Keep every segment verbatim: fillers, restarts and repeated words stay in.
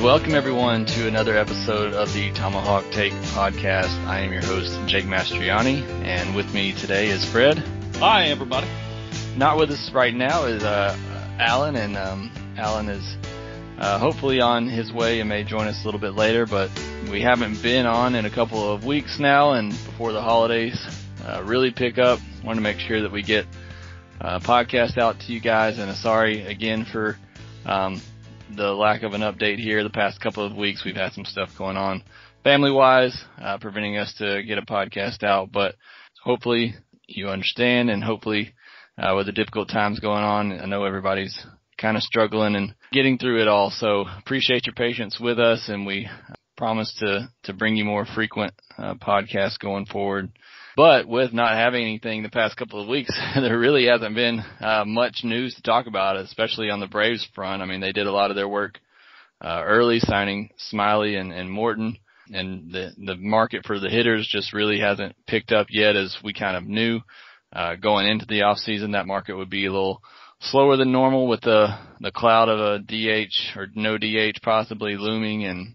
Welcome everyone to another episode of the Tomahawk Take podcast. I am your host, Jake Mastriani, and with me today is Fred. Hi, everybody. Not with us right now is uh, Alan, and um, Alan is uh, hopefully on his way and may join us a little bit later, but we haven't been on in a couple of weeks now, and before the holidays uh, really pick up, want to make sure that we get a podcast out to you guys, and sorry again for um, the lack of an update here. The past couple of weeks we've had some stuff going on family-wise, uh, preventing us to get a podcast out, but hopefully you understand, and hopefully uh, with the difficult times going on, I know everybody's kind of struggling and getting through it all, so appreciate your patience with us, and we promise to, to bring you more frequent uh, podcasts going forward. But with not having anything the past couple of weeks, there really hasn't been uh, much news to talk about, especially on the Braves front. I mean, they did a lot of their work uh, early, signing Smiley and, and Morton, and the, the market for the hitters just really hasn't picked up yet, as we kind of knew uh, going into the off season. That market would be a little slower than normal with the, the cloud of a D H or no D H possibly looming, and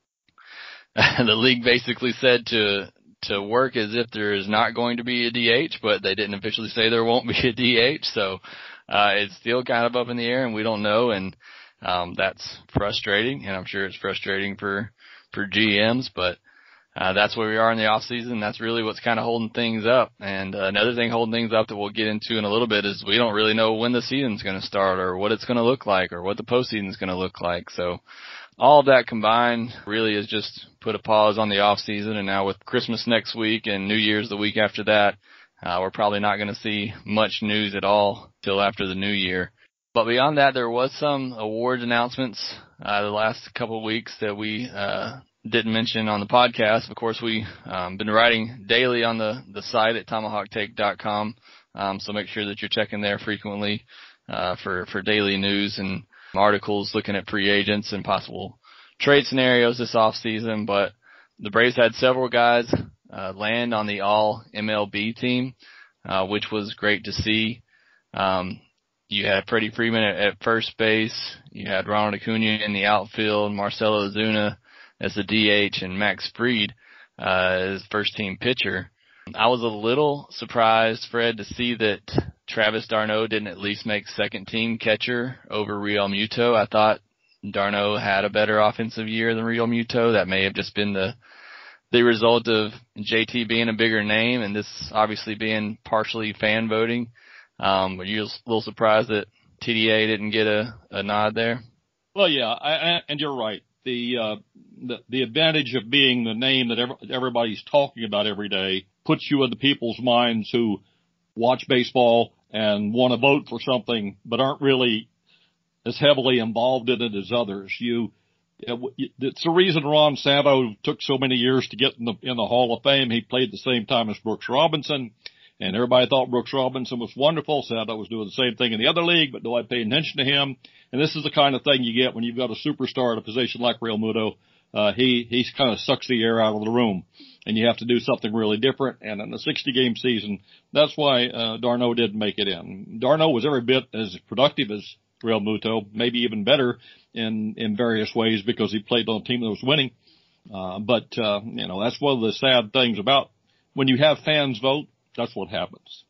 the league basically said to to work as if there is not going to be a D H, but they didn't officially say there won't be a D H. So, uh, it's still kind of up in the air and we don't know. And, um, that's frustrating, and I'm sure it's frustrating for, for G Ms, but, uh, that's where we are in the off season. That's really what's kind of holding things up. And uh, another thing holding things up that we'll get into in a little bit is we don't really know when the season's going to start, or what it's going to look like, or what the postseason's going to look like. So, all of that combined really has just put a pause on the off season, and now with Christmas next week and New Year's the week after that, uh, we're probably not going to see much news at all till after the new year. But beyond that, there was some awards announcements uh, the last couple of weeks that we uh, didn't mention on the podcast. Of course, we um, been writing daily on the the site at tomahawk take dot com, um, so make sure that you're checking there frequently uh, for for daily news and articles looking at free agents and possible trade scenarios this off season. But the Braves had several guys uh, land on the all M L B team, uh, which was great to see. Um, you had Freddie Freeman at, at first base. You had Ronald Acuna in the outfield, Marcell Ozuna as the D H, and Max Fried uh, as first team pitcher. I was a little surprised, Fred, to see that Travis d'Arnaud didn't at least make second team catcher over Real Muto. I thought d'Arnaud had a better offensive year than Real Muto. That may have just been the the result of J T being a bigger name, and this obviously being partially fan voting. Um, were you a little surprised that T D A didn't get a, a nod there? Well, yeah, I, I, and you're right. The, uh, the the advantage of being the name that every, everybody's talking about every day puts you in the people's minds who watch baseball and want to vote for something but aren't really as heavily involved in it as others. You, it's the reason Ron Santo took so many years to get in the in the Hall of Fame. He played the same time as Brooks Robinson, and everybody thought Brooks Robinson was wonderful. Santo was doing the same thing in the other league, but nobody paid attention to him. And this is the kind of thing you get when you've got a superstar at a position like Real Muto. Uh, he, he kind of sucks the air out of the room, and you have to do something really different. And in a sixty game season, that's why, uh, d'Arnaud didn't make it in. d'Arnaud was every bit as productive as Real Muto, maybe even better in, in various ways, because he played on a team that was winning. Uh, but, uh, you know, that's one of the sad things about when you have fans vote, that's what happens.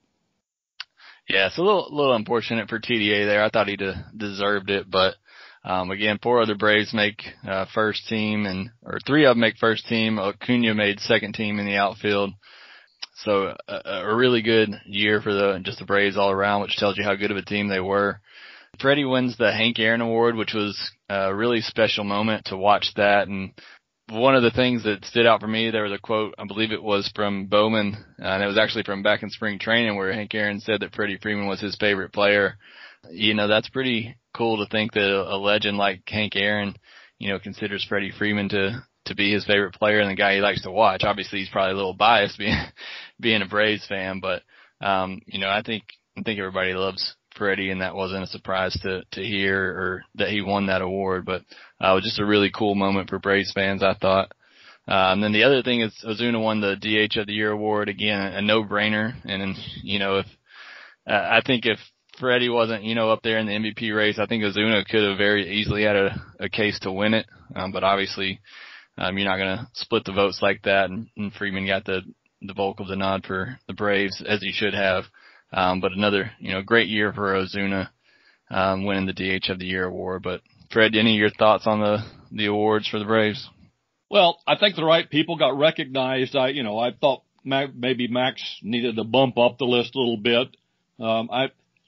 Yeah, it's a little, little unfortunate for T D A there. I thought he de- deserved it, but, um, again, four other Braves make, uh, first team, and, or three of them make first team. Acuna made second team in the outfield. So a, a really good year for the, just the Braves all around, which tells you how good of a team they were. Freddie wins the Hank Aaron Award, which was a really special moment to watch that. And one of the things that stood out for me, there was a quote, I believe it was from Bowman, uh, and it was actually from back in spring training, where Hank Aaron said that Freddie Freeman was his favorite player. You know, that's pretty cool to think that a, a legend like Hank Aaron, you know, considers Freddie Freeman to, to be his favorite player and the guy he likes to watch. Obviously, he's probably a little biased being, being a Braves fan, but, um, you know, I think, I think everybody loves Freddie, and that wasn't a surprise to, to hear, or that he won that award, but, uh, it was just a really cool moment for Braves fans, I thought. Uh, and then the other thing is Ozuna won the D H of the Year award, again, a no-brainer. And, you know, if, uh, I think if Freddie wasn't, you know, up there in the M V P race, I think Ozuna could have very easily had a, a case to win it. Um, but obviously, um, you're not going to split the votes like that. And, and Freeman got the, the bulk of the nod for the Braves, as he should have. Um, but another, you know, great year for Ozuna, um, winning the D H of the Year award. But Fred, any of your thoughts on the, the awards for the Braves? Well, I think the right people got recognized. I, you know, I thought maybe Max needed to bump up the list a little bit. Um, I,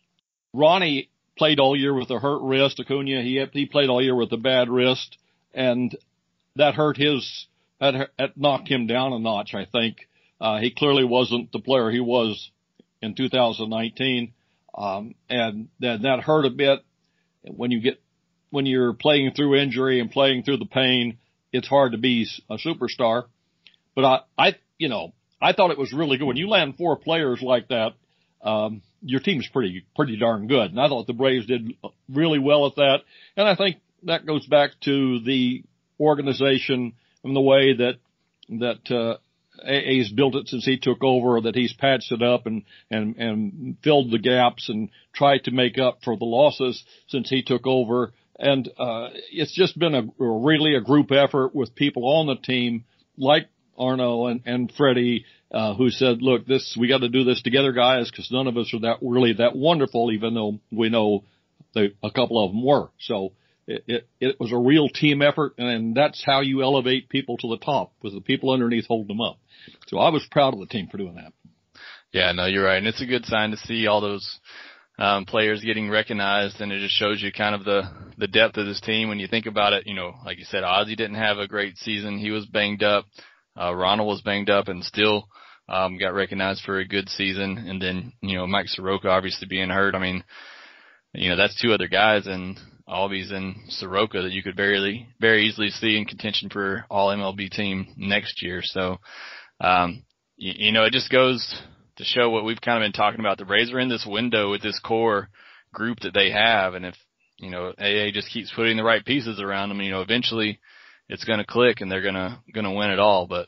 Ronnie played all year with a hurt wrist. Acuna, he he played all year with a bad wrist, and that hurt his, that, that knocked him down a notch. I think uh, he clearly wasn't the player he was in two thousand nineteen, um, and then that hurt a bit. When you get when you're playing through injury and playing through the pain, it's hard to be a superstar. But I, I, you know, I thought it was really good when you land four players like that. Um, your team's pretty, pretty darn good. And I thought the Braves did really well at that. And I think that goes back to the organization and the way that, that, uh, A A's built it since he took over, that he's patched it up and, and, and filled the gaps and tried to make up for the losses since he took over. And, uh, it's just been a, a really a group effort with people on the team like Arno and, and Freddie, uh, who said, look, this, we got to do this together, guys, because none of us are that really that wonderful, even though we know they, a couple of them were. So it, it, it was a real team effort, and that's how you elevate people to the top, with the people underneath holding them up. So I was proud of the team for doing that. Yeah, no, you're right. And it's a good sign to see all those, um, players getting recognized, and it just shows you kind of the, the depth of this team. When you think about it, you know, like you said, Ozzie didn't have a great season. He was banged up. Uh, Ronald was banged up and still, um, got recognized for a good season. And then, you know, Mike Soroka obviously being hurt. I mean, you know, that's two other guys, and Albies and Soroka that you could very, very easily see in contention for all M L B team next year. So, um, you, you know, it just goes to show what we've kind of been talking about. The Braves are in this window with this core group that they have. And if, you know, A A just keeps putting the right pieces around them, you know, eventually it's going to click and they're going to, going to win it all. But,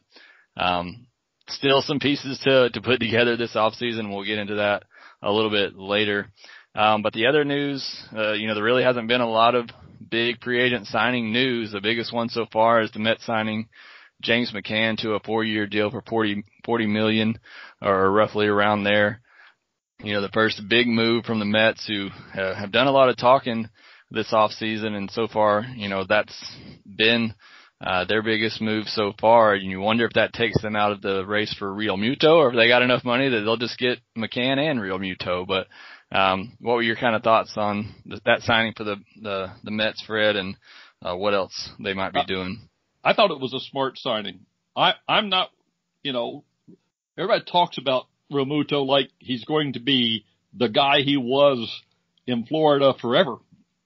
um, still some pieces to, to put together this offseason. We'll get into that a little bit later. Um, but the other news, uh, you know, there really hasn't been a lot of big free agent signing news. The biggest one so far is the Mets signing James McCann to a four-year deal for forty, forty million, or roughly around there. You know, the first big move from the Mets, who uh, have done a lot of talking this offseason, and so far, you know, that's been uh, their biggest move so far. And you wonder if that takes them out of the race for Real Muto, or if they got enough money that they'll just get McCann and Real Muto. But um, what were your kind of thoughts on th- that signing for the, the, the Mets, Fred, and uh, what else they might be doing? I thought it was a smart signing. I, I'm not, you know, everybody talks about Real Muto like he's going to be the guy he was in Florida forever.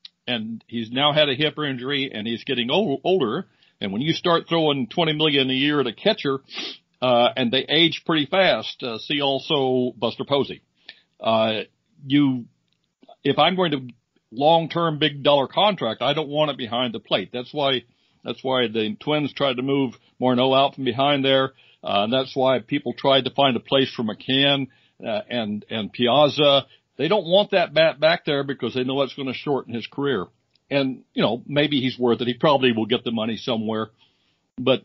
And he's now had a hip injury, and he's getting old, older. And when you start throwing twenty million dollars a year at a catcher, uh, and they age pretty fast, uh, see also Buster Posey. Uh, you, if I'm going to long-term big dollar contract, I don't want it behind the plate. That's why, that's why the Twins tried to move Morneau out from behind there. Uh, and that's why people tried to find a place for McCann, uh, and, and Piazza. They don't want that bat back there because they know it's going to shorten his career. And, you know, maybe he's worth it. He probably will get the money somewhere. But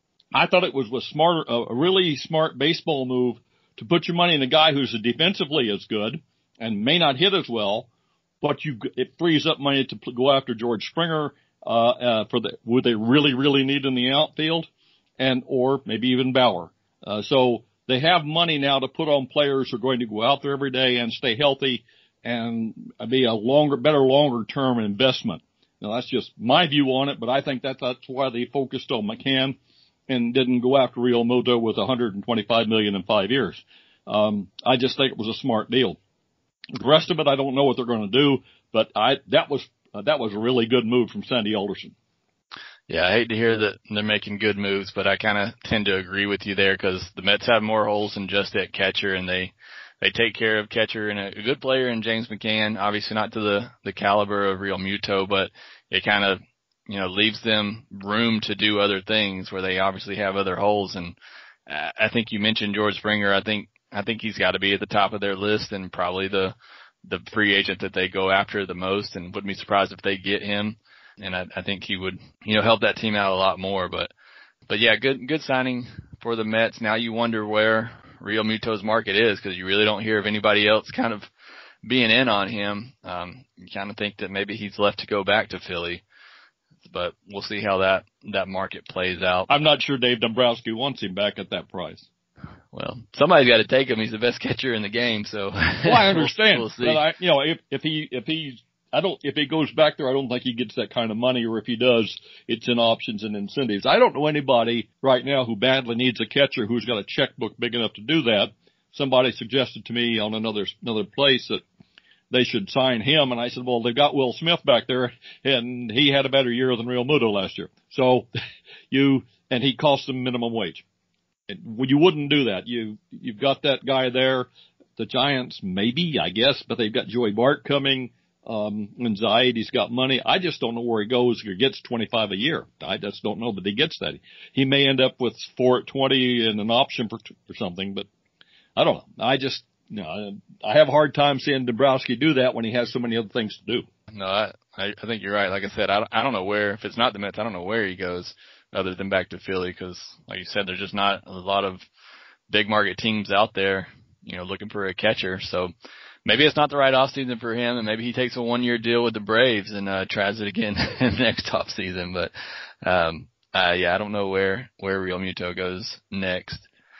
I thought it was a smart, a really smart baseball move to put your money in a guy who's defensively as good and may not hit as well, but you, it frees up money to go after George Springer, uh, uh, for the, would they really, really need in the outfield, and, or maybe even Bauer. Uh, so they have money now to put on players who are going to go out there every day and stay healthy and be a longer, better longer term investment. Now that's just my view on it, but I think that that's why they focused on McCann and didn't go after Real Muto with one hundred twenty-five million dollars in five years. Um, I just think it was a smart deal. The rest of it, I don't know what they're going to do, but I, that was, uh, that was a really good move from Sandy Alderson. Yeah, I hate to hear that they're making good moves, but I kind of tend to agree with you there, because the Mets have more holes than just at catcher, and they, they take care of catcher and a, a good player in James McCann, obviously not to the, the caliber of Real Muto, but it kind of, you know, leaves them room to do other things where they obviously have other holes. And I think you mentioned George Springer. I think, I think he's got to be at the top of their list, and probably the, the free agent that they go after the most, and wouldn't be surprised if they get him. And I, I think he would, you know, help that team out a lot more. But, but yeah, good, good signing for the Mets. Now you wonder where Real Muto's market is, because you really don't hear of anybody else kind of being in on him. Um, you kind of think that maybe he's left to go back to Philly, but we'll see how that, that market plays out. I'm not sure Dave Dombrowski wants him back at that price. Well, somebody's got to take him. He's the best catcher in the game, so. Well, I understand. we'll, we'll see. But I, you know, if, if he, if he's, I don't, if he goes back there, I don't think he gets that kind of money, or if he does, it's in options and incentives. I don't know anybody right now who badly needs a catcher who's got a checkbook big enough to do that. Somebody suggested to me on another, another place that they should sign him, and I said, well, they've got Will Smith back there, and he had a better year than Real Muto last year. So you, and he cost them minimum wage. And you wouldn't do that. You, you've got that guy there. The Giants, maybe, I guess, but they've got Joey Bart coming, um, and Zaid, he's got money. I just don't know where he goes or gets twenty-five a year. I just don't know, but he gets that. He may end up with four at twenty and an option for, for something, but I don't know. I just, you know, I have a hard time seeing Dombrowski do that when he has so many other things to do. No, I, I think you're right. Like I said, I don't, I don't know where, if it's not the Mets, I don't know where he goes other than back to Philly, because like you said, there's just not a lot of big market teams out there, you know, looking for a catcher. So maybe it's not the right offseason for him, and maybe he takes a one-year deal with the Braves and uh, tries it again next offseason. But, um, uh, yeah, I don't know where, where Real Muto goes next.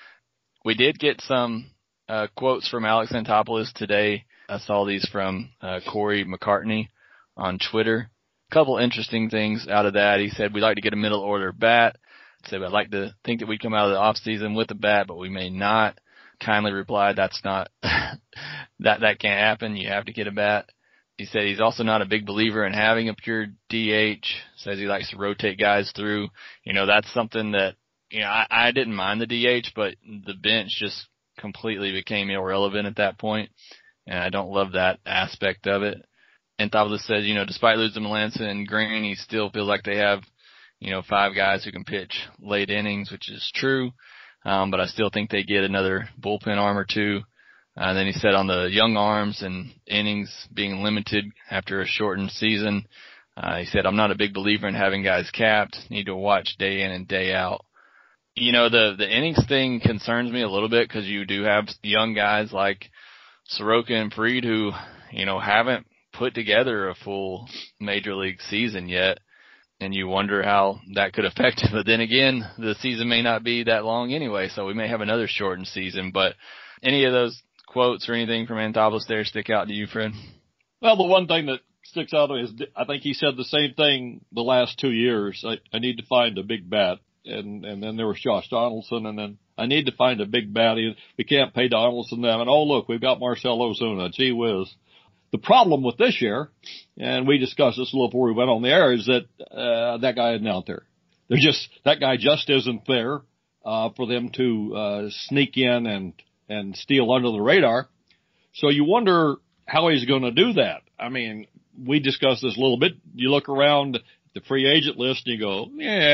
We did get some uh, quotes from Alex Anthopoulos today. I saw these from uh, Corey McCartney on Twitter. A couple interesting things out of that. He said, we'd like to get a middle order bat. He said, I'd like to think that we come out of the off season with a bat, but we may not. Kindly replied, that's not, that, that can't happen. You have to get a bat. He said he's also not a big believer in having a pure D H. Says he likes to rotate guys through. You know, that's something that, you know, I, I didn't mind the D H, but the bench just completely became irrelevant at that point, and I don't love that aspect of it. And Anthopoulos says, you know, despite losing Melancon and Green, he still feels like they have, you know, five guys who can pitch late innings, which is true. Um, but I still think they get another bullpen arm or two. Uh, and then he said on the young arms and innings being limited after a shortened season, uh, he said, I'm not a big believer in having guys capped. Need to watch day in and day out. You know, the, the innings thing concerns me a little bit, because you do have young guys like Soroka and Fried who, you know, haven't put together a full major league season yet, and you wonder how that could affect it. But then again, the season may not be that long anyway, so we may have another shortened season. But any of those quotes or anything from Anthopoulos there stick out to you, Fred? Well, the one thing that sticks out is I think he said the same thing the last two years. I, I need to find a big bat. And, and then there was Josh Donaldson, and then I need to find a big bat. We can't pay Donaldson that. And oh, look, we've got Marcell Ozuna. Gee whiz. The problem with this year, and we discussed this a little before we went on the air, is that uh, that guy isn't out there. They're just that guy just isn't there uh, for them to uh, sneak in and and steal under the radar. So you wonder how he's going to do that. I mean, we discussed this a little bit. You look around the free agent list and you go,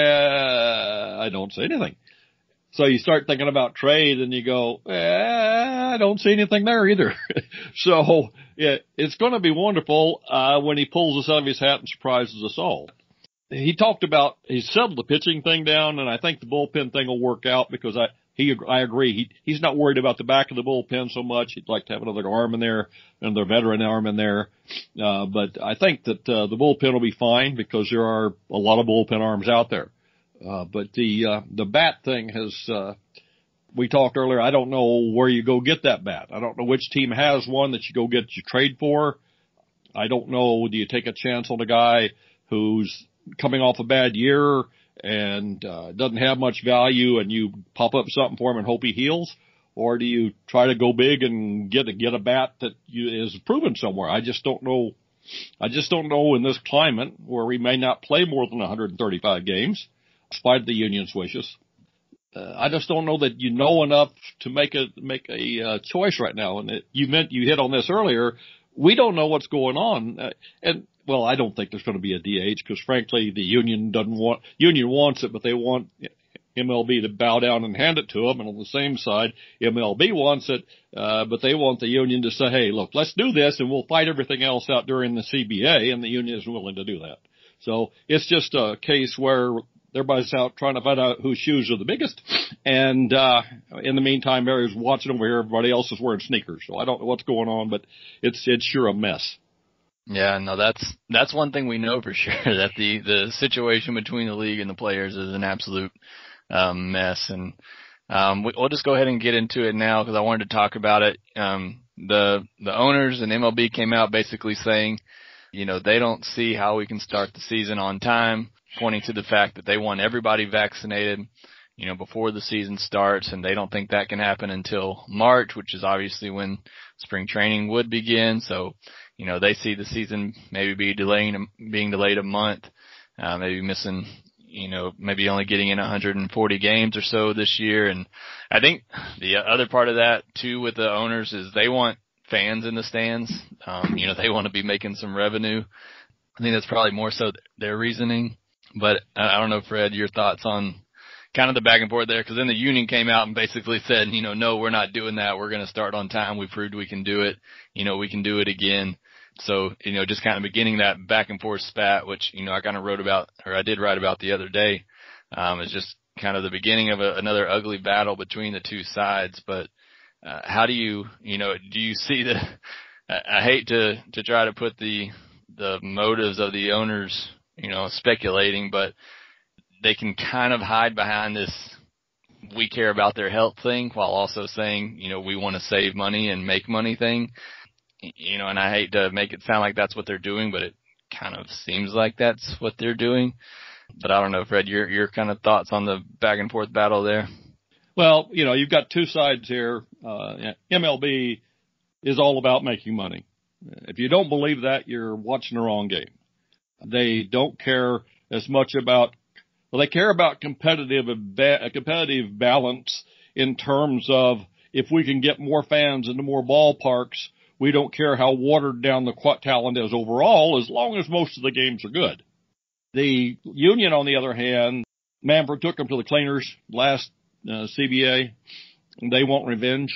yeah, I don't see anything. So you start thinking about trade and you go, eh, I don't see anything there either. So yeah, it's going to be wonderful uh, when he pulls us out of his hat and surprises us all. He talked about, he settled the pitching thing down, and I think the bullpen thing will work out because I, he, I agree. He, he's not worried about the back of the bullpen so much. He'd like to have another arm in there, another veteran arm in there. Uh, but I think that, uh, the bullpen will be fine because there are a lot of bullpen arms out there. Uh, but the, uh, the bat thing has, uh, we talked earlier, I don't know where you go get that bat. I don't know which team has one that you go get, you trade for. I don't know, do you take a chance on a guy who's coming off a bad year and, uh, doesn't have much value and you pop up something for him and hope he heals? Or do you try to go big and get a, get a bat that you, is proven somewhere? I just don't know. I just don't know in this climate where we may not play more than one hundred thirty-five games, despite the union's wishes. Uh, I just don't know that you know enough to make a, make a, uh, choice right now. And it, you meant, you hit on this earlier. We don't know what's going on. Uh, and, well, I don't think there's going to be a D H because frankly, the union doesn't want, union wants it, but they want, M L B to bow down and hand it to them. And on the same side, M L B wants it, uh, but they want the union to say, hey, look, let's do this and we'll fight everything else out during the C B A. And the union is willing to do that. So it's just a case where everybody's out trying to find out whose shoes are the biggest. And, uh, in the meantime, Mary's watching over here. Everybody else is wearing sneakers. So I don't know what's going on, but it's, it's sure a mess. Yeah, no, that's, that's one thing we know for sure, that the, the situation between the league and the players is an absolute, um, mess. And, um, we, we'll just go ahead and get into it now because I wanted to talk about it. Um, the, the owners and M L B came out basically saying, you know, they don't see how we can start the season on time, pointing to the fact that they want everybody vaccinated, you know, before the season starts, and they don't think that can happen until March, which is obviously when spring training would begin. So, you know, they see the season maybe be delaying, being delayed a month, uh, maybe missing, you know, maybe only getting in one hundred forty games or so this year. And I think the other part of that too with the owners is they want fans in the stands. Um, you know, they want to be making some revenue. I think that's probably more so their reasoning. But I don't know, Fred, your thoughts on kind of the back and forth there, because then the union came out and basically said, you know, no, we're not doing that. We're going to start on time. We proved we can do it. You know, we can do it again. So, you know, just kind of beginning that back and forth spat, which, you know, I kind of wrote about, or I did write about the other day, um, is just kind of the beginning of a, another ugly battle between the two sides. But uh, how do you, you know, do you see the, I, I hate to, to try to put the, the motives of the owners, you know, speculating, but they can kind of hide behind this we care about their health thing while also saying, you know, we want to save money and make money thing. You know, and I hate to make it sound like that's what they're doing, but it kind of seems like that's what they're doing. But I don't know, Fred, your your kind of thoughts on the back and forth battle there? Well, you know, you've got two sides here. Uh, M L B is all about making money. If you don't believe that, you're watching the wrong game. They don't care as much about, well, they care about competitive, a competitive balance in terms of if we can get more fans into more ballparks, we don't care how watered down the talent is overall, as long as most of the games are good. The union, on the other hand, Manfred took them to the cleaners last uh, C B A. And they want revenge.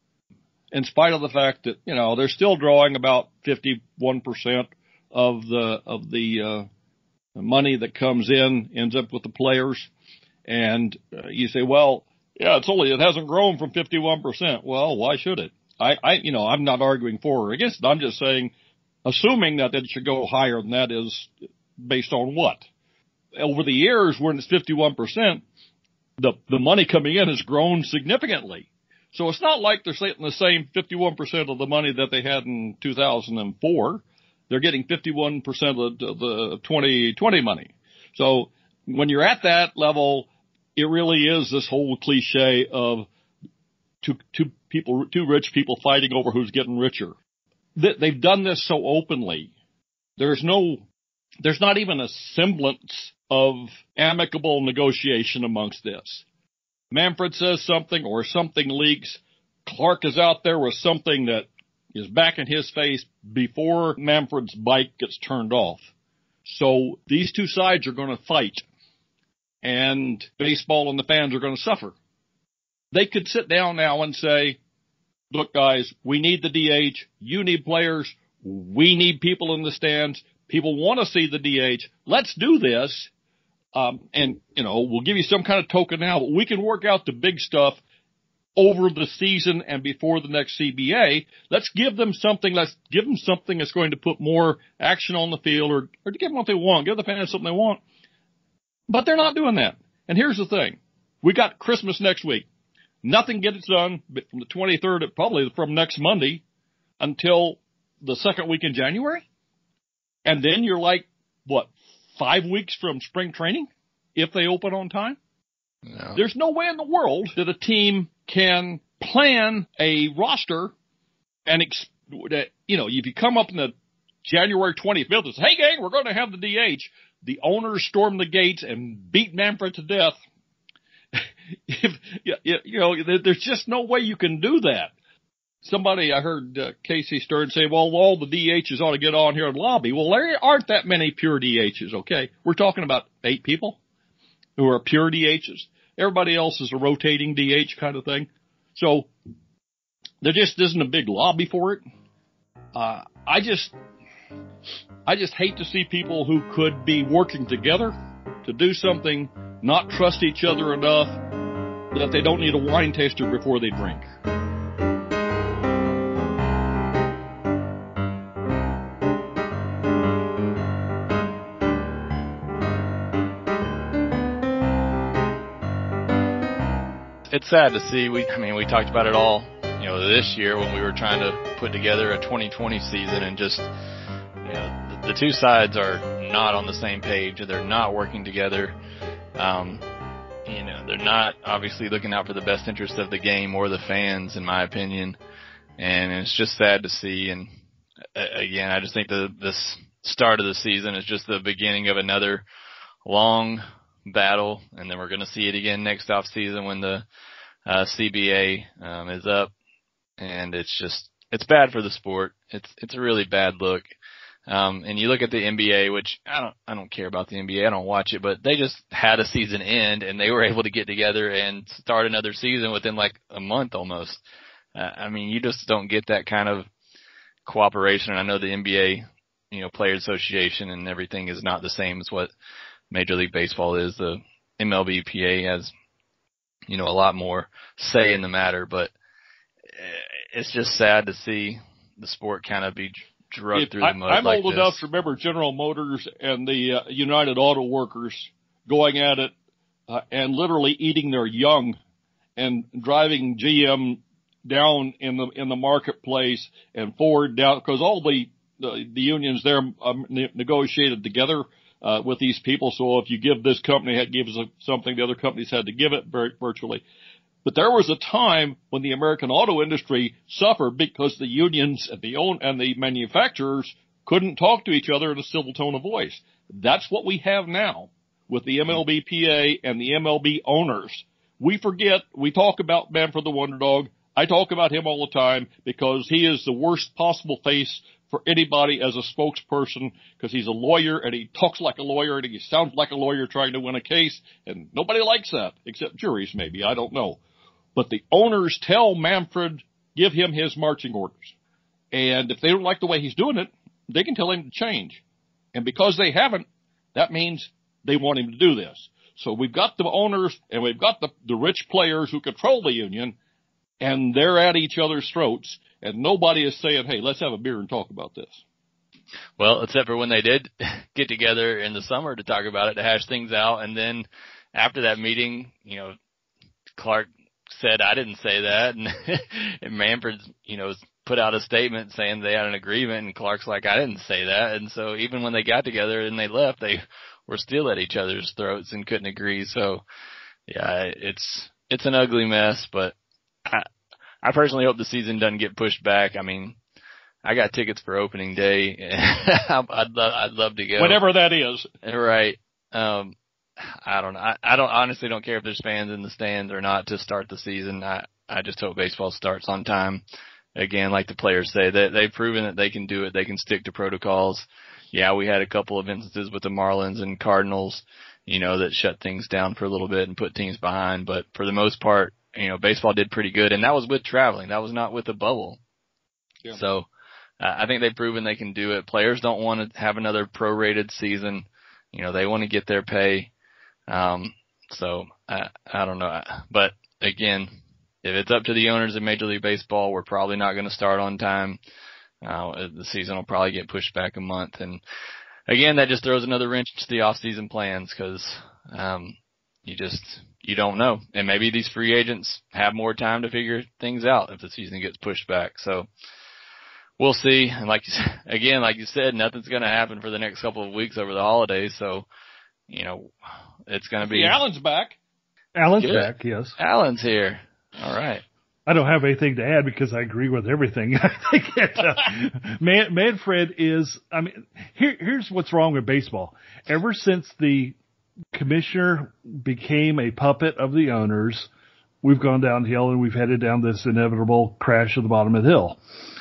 In spite of the fact that, you know, they're still drawing about fifty-one percent of the, of the, uh, money that comes in ends up with the players. And uh, you say, well, yeah, it's only, it hasn't grown from fifty-one percent. Well, why should it? I, I, you know, I'm not arguing for or against it. I'm just saying, assuming that it should go higher than that is based on what? Over the years, when it's fifty-one percent, the, the money coming in has grown significantly. So it's not like they're getting the same fifty-one percent of the money that they had in two thousand four. They're getting fifty-one percent of the, the twenty twenty money. So when you're at that level, it really is this whole cliche of two, two people, two rich people fighting over who's getting richer. They've done this so openly. There's no, there's not even a semblance of amicable negotiation amongst this. Manfred says something or something leaks. Clark is out there with something that is back in his face before Manfred's bike gets turned off. So these two sides are going to fight, and baseball and the fans are going to suffer. They could sit down now and say, look, guys, we need the D H. You need players. We need people in the stands. People want to see the D H. Let's do this. Um, and, you know, we'll give you some kind of token now, but we can work out the big stuff over the season and before the next C B A. Let's give them something. Let's give them something that's going to put more action on the field, or, or to give them what they want. Give the fans something they want. But they're not doing that. And here's the thing. We got Christmas next week. Nothing gets done from the twenty-third, probably from next Monday until the second week in January. And then you're like, what, five weeks from spring training if they open on time? No. There's no way in the world that a team can plan a roster and, you know, if you come up in the January twenty-fifth and say, hey, gang, we're going to have the D H, the owners storm the gates and beat Manfred to death. if, you know, there's just no way you can do that. Somebody, I heard uh, Casey Stern say, well, all the D Hs ought to get on here and lobby. Well, there aren't that many pure D Hs, okay? We're talking about eight people who are pure D Hs. Everybody else is a rotating D H kind of thing. So there just isn't a big lobby for it. Uh, I just, I just hate to see people who could be working together to do something not trust each other enough that they don't need a wine taster before they drink. It's sad to see. We, I mean, we talked about it all, you know, this year when we were trying to put together a twenty twenty season, and just, you know, the, the two sides are not on the same page. They're not working together. Um, you know, they're not obviously looking out for the best interest of the game or the fans, in my opinion. And it's just sad to see. And uh, again, I just think the this start of the season is just the beginning of another long battle, and then we're going to see it again next off season when the uh, C B A um, is up. And it's just, it's bad for the sport. It's it's a really bad look. Um, and you look at the N B A, which I don't I don't care about the N B A. I don't watch it, but they just had a season end, and they were able to get together and start another season within like a month almost. Uh, I mean, you just don't get that kind of cooperation. And I know the N B A, you know, Players Association and everything is not the same as what Major League Baseball is. The M L B P A has, you know, a lot more say in the matter, but it's just sad to see the sport kind of be drugged it, through the mud. I, I'm like old this. enough to remember General Motors and the uh, United Auto Workers going at it uh, and literally eating their young and driving G M down in the in the marketplace and Ford down, because all the, the the unions there um, ne- negotiated together uh, with these people. So if you give this company had gives something, the other companies had to give it very, virtually. But there was a time when the American auto industry suffered because the unions and the own and the manufacturers couldn't talk to each other in a civil tone of voice. That's what we have now with the M L B P A and the M L B owners. We forget, we talk about Manfred the Wonder Dog. I talk about him all the time because he is the worst possible face for anybody as a spokesperson, because he's a lawyer and he talks like a lawyer and he sounds like a lawyer trying to win a case, and nobody likes that except juries maybe. I don't know. But the owners tell Manfred, give him his marching orders. And if they don't like the way he's doing it, they can tell him to change. And because they haven't, that means they want him to do this. So we've got the owners and we've got the, the rich players who control the union, and they're at each other's throats. And nobody is saying, hey, let's have a beer and talk about this. Well, except for when they did get together in the summer to talk about it, to hash things out. And then after that meeting, you know, Clark said, I didn't say that. And, and Manfred, you know, put out a statement saying they had an agreement, and Clark's like, I didn't say that. And so even when they got together and they left, they were still at each other's throats and couldn't agree. So yeah, it's, it's an ugly mess, but I, I personally hope the season doesn't get pushed back. I mean, I got tickets for opening day. I'd love, I'd love to go. Whatever that is. Right. Um, I don't know. I, I don't honestly don't care if there's fans in the stands or not to start the season. I, I just hope baseball starts on time. Again, like the players say, that they've proven that they can do it. They can stick to protocols. Yeah, we had a couple of instances with the Marlins and Cardinals, you know, that shut things down for a little bit and put teams behind. But for the most part, you know, baseball did pretty good, and that was with traveling. That was not with a bubble. Yeah. So uh, I think they've proven they can do it. Players don't want to have another prorated season. You know, they want to get their pay. Um, so I, I don't know. But again, if it's up to the owners of Major League Baseball, we're probably not going to start on time. Uh, the season will probably get pushed back a month. And again, that just throws another wrench to the off-season plans, because, um, you just, you don't know. And maybe these free agents have more time to figure things out if the season gets pushed back. So we'll see. And like you said, again, like you said, nothing's going to happen for the next couple of weeks over the holidays. So, you know, it's going to be. The Allen's back. Allen's Good. back, yes. Allen's here. All right. I don't have anything to add because I agree with everything. I think it, uh, Man, Manfred is, I mean, here, here's what's wrong with baseball. Ever since the commissioner became a puppet of the owners, we've gone downhill and we've headed down this inevitable crash at the bottom of the hill.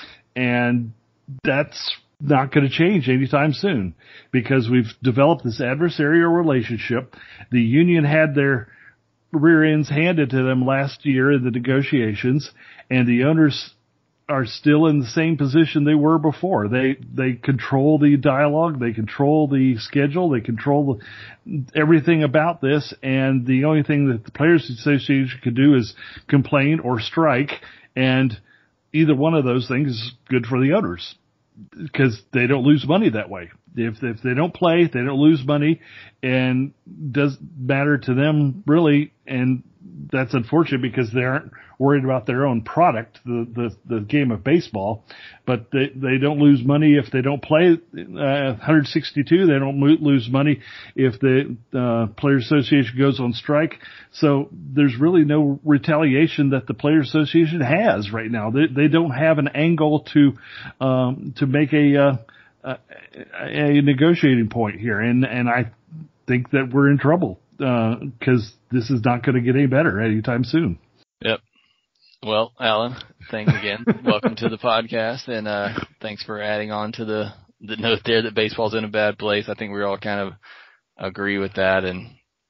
And that's not going to change anytime soon, because we've developed this adversarial relationship. The union had their rear ends handed to them last year in the negotiations, and the owners are still in the same position they were before. They they control the dialogue, they control the schedule, they control the, everything about this, and the only thing that the Players Association can do is complain or strike, and either one of those things is good for the owners because they don't lose money that way. If if they don't play, they don't lose money, and doesn't matter to them really, and that's unfortunate because they aren't worried about their own product, the, the, the game of baseball, but they, they don't lose money if they don't play uh, one hundred sixty-two. They don't mo- lose money if the uh, Players Association goes on strike. So there's really no retaliation that the Players Association has right now. They, they don't have an angle to um, to make a, uh, a a negotiating point here, and and I think that we're in trouble because uh, this is not going to get any better anytime soon. Yep. Well, Alan, thanks again. Welcome to the podcast, and uh, thanks for adding on to the, the note there that baseball's in a bad place. I think we all kind of agree with that. And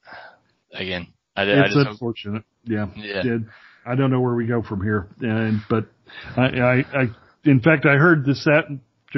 again, I, it's I just unfortunate. Hope, yeah. Yeah. I don't know where we go from here. And, but I, I, I, in fact, I heard this afternoon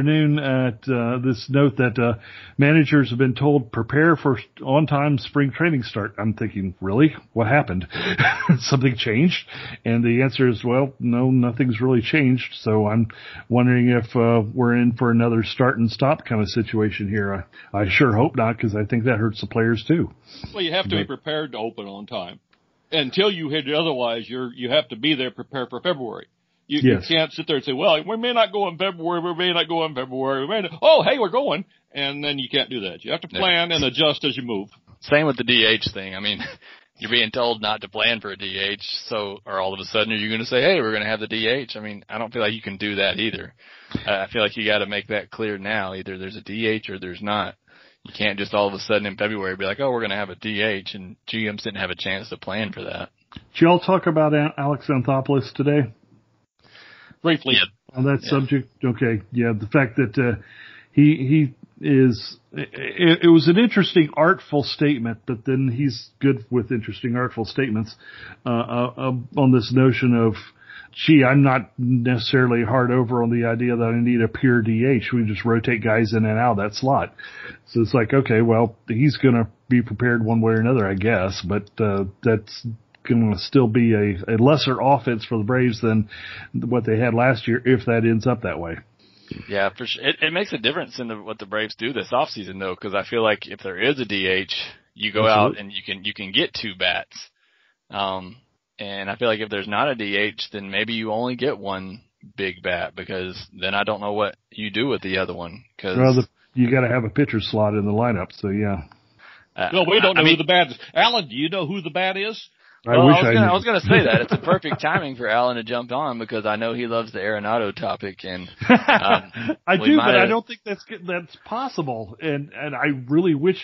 at uh, this note that uh, managers have been told prepare for on-time spring training start. I'm thinking, really? What happened? Something changed? And the answer is, well, no, nothing's really changed. So I'm wondering if uh, we're in for another start and stop kind of situation here. I, I sure hope not, because I think that hurts the players too. Well, you have to but, be prepared to open on time. Until you hit it, otherwise you're you have to be there prepared for February. You, yes. you can't sit there and say, well, we may not go in February, we may not go in February, we may not, oh, hey, we're going. And then you can't do that. You have to plan and adjust as you move. Same with the D H thing. I mean, you're being told not to plan for a D H, so, or all of a sudden are you going to say, hey, we're going to have the D H? I mean, I don't feel like you can do that either. Uh, I feel like you got to make that clear now. Either there's a D H or there's not. You can't just all of a sudden in February be like, oh, we're going to have a D H, and G Ms didn't have a chance to plan for that. Did y'all talk about Alex Anthopoulos today? Briefly. Yeah. On that yeah. subject? Okay. Yeah. The fact that, uh, he, he is, it, it was an interesting, artful statement, but then he's good with interesting, artful statements, uh, uh, on this notion of, gee, I'm not necessarily hard over on the idea that I need a pure D H. We just rotate guys in and out of that slot. So it's like, okay, well, he's going to be prepared one way or another, I guess, but, uh, that's, going to still be a, a lesser offense for the Braves than what they had last year if that ends up that way. Yeah, for sure. It, it makes a difference in the, what the Braves do this offseason, though, because I feel like if there is a D H, you go Absolutely. out and you can you can get two bats. Um, and I feel like if there's not a D H, then maybe you only get one big bat, because then I don't know what you do with the other one. Cause, well, the, you got to have a pitcher slot in the lineup, so yeah. Uh, well, we don't know I mean, who the bat is. Alan, do you know who the bat is? I well, wish I was, I, gonna, I was gonna say that. It's a perfect timing for Alan to jump on, because I know he loves the Arenado topic, and um, I do, but I don't think that's that's possible, and and I really wish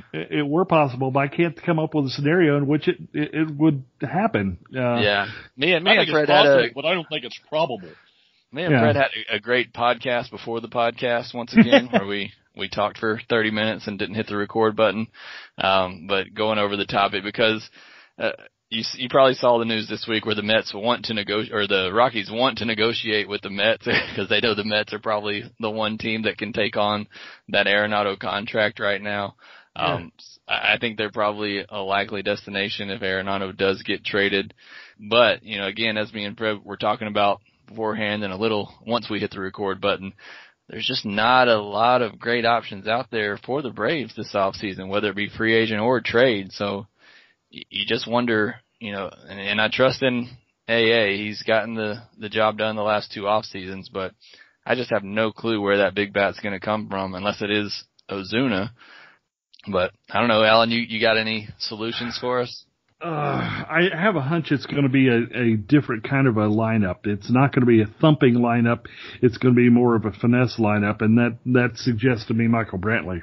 it were possible, but I can't come up with a scenario in which it it, it would happen. Uh, yeah, me and me I and think Fred it's possible, had a, but I don't think it's probable. Me and yeah. Fred had a, a great podcast before the podcast once again, where we we talked for thirty minutes and didn't hit the record button, um, but going over the topic because. Uh, You, you probably saw the news this week where the Mets want to negotiate, or the Rockies want to negotiate with the Mets because they know the Mets are probably the one team that can take on that Arenado contract right now. Yeah. Um, I think they're probably a likely destination if Arenado does get traded. But, you know, again, as me and Fred were talking about beforehand and a little once we hit the record button, there's just not a lot of great options out there for the Braves this offseason, whether it be free agent or trade. So, you just wonder, you know, and, and I trust in A A. He's gotten the, the job done the last two off seasons, but I just have no clue where that big bat's going to come from unless it is Ozuna. But I don't know, Alan, you, you got any solutions for us? Uh, I have a hunch it's going to be a, a different kind of a lineup. It's not going to be a thumping lineup. It's going to be more of a finesse lineup, and that, that suggests to me Michael Brantley.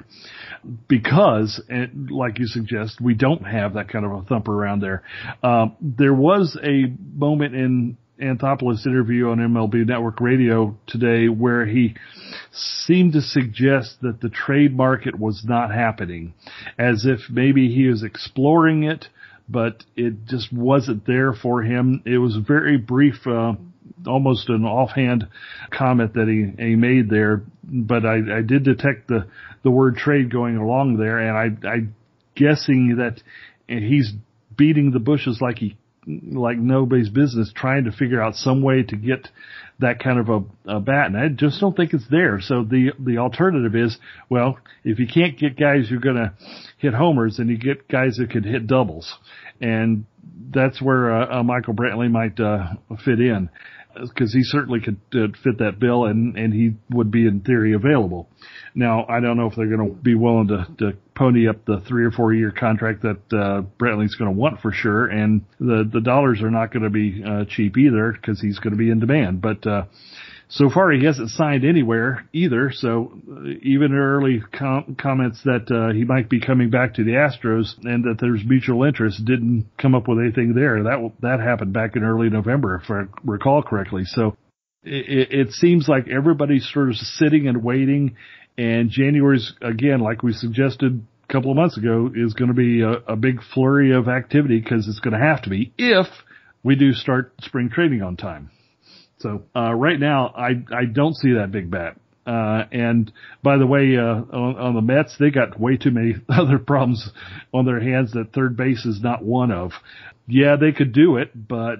Because, and like you suggest, we don't have that kind of a thumper around there. Uh, there was a moment in Anthopoulos' interview on M L B Network Radio today where he seemed to suggest that the trade market was not happening, as if maybe he was exploring it, but it just wasn't there for him. It was a very brief, uh, almost an offhand comment that he, he made there, but I, I did detect the, the word trade going along there, and I, I'm guessing that he's beating the bushes like he, like nobody's business, trying to figure out some way to get that kind of a, a bat, and I just don't think it's there. So the the alternative is, well, if you can't get guys who are going to hit homers, then you get guys that could hit doubles, and that's where uh, uh, Michael Brantley might uh, fit in, because he certainly could uh, fit that bill, and and he would be in theory available. Now, I don't know if they're going to be willing to, to pony up the three or four year contract that uh, Brantley's going to want for sure, and the the dollars are not going to be uh, cheap either, because he's going to be in demand. But uh, so far, he hasn't signed anywhere either. So uh, even early com- comments that uh, he might be coming back to the Astros and that there's mutual interest didn't come up with anything there. That that happened back in early November, if I recall correctly. So it, it seems like everybody's sort of sitting and waiting. And January's, again, like we suggested a couple of months ago, is going to be a, a big flurry of activity, because it's going to have to be if we do start spring training on time. So uh, right now, I I don't see that big bat. Uh, and by the way, uh, on, on the Mets, they got way too many other problems on their hands that third base is not one of. Yeah, they could do it, but